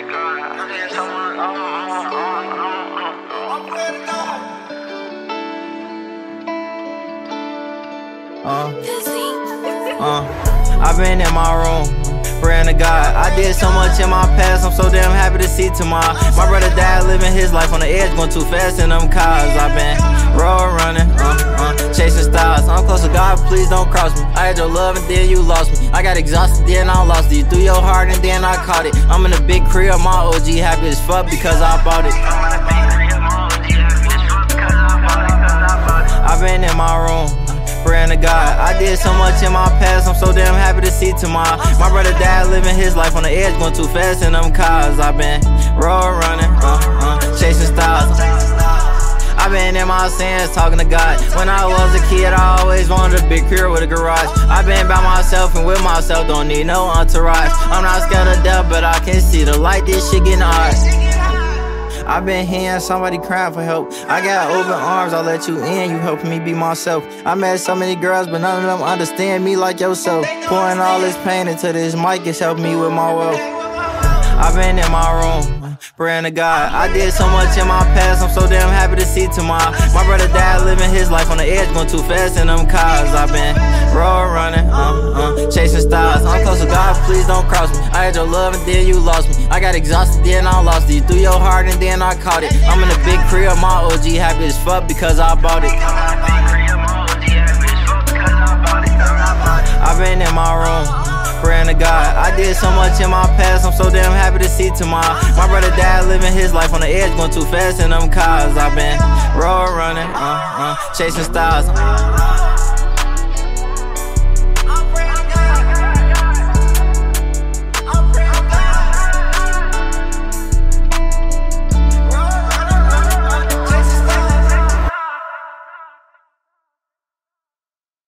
I've been in my room, praying to God. I did so much in my past, I'm so damn happy to see tomorrow. My brother died living his life on the edge, going too fast in them cars. I've been road running, chasing stars. I'm close to God, please don't cross me. I had your love and then you lost me. I got exhausted, then I lost it. You threw your heart and then I caught it. I'm in a big crib, my OG happy as fuck because I bought it. I've been in my room, praying to God. I did so much in my past, I'm so damn happy to see tomorrow. My brother died living his life on the edge, going too fast in them cars. I've been road running, chasing stars. I've been in my sins talking to God. When I was a kid, I always wanted a big crib with a garage. I've been by myself and with myself, don't need no entourage. I'm not scared of death, but I can see the light, this shit getting hard. I've been hearing somebody crying for help. I got open arms, I'll let you in, you helping me be myself. I met so many girls, but none of them understand me like yourself. Pouring all this pain into this mic, it's helping me with my wealth. I've been in my room, praying to God. I did so much in my past, I'm so damn happy to see tomorrow. My brother died living his life on the edge, going too fast in them cars. I've been road running, chasing stars. I'm close to God, please don't cross me. I had your love and then you lost me. I got exhausted, then I lost it. You threw your heart and then I caught it. I'm in a big crib, my OG happy as fuck because I bought it. I've been in my room, praying to God. I did so much in my past, I'm so damn happy to see tomorrow. My brother died living his life on the edge, going too fast in them cars. I've been road running, chasing stars.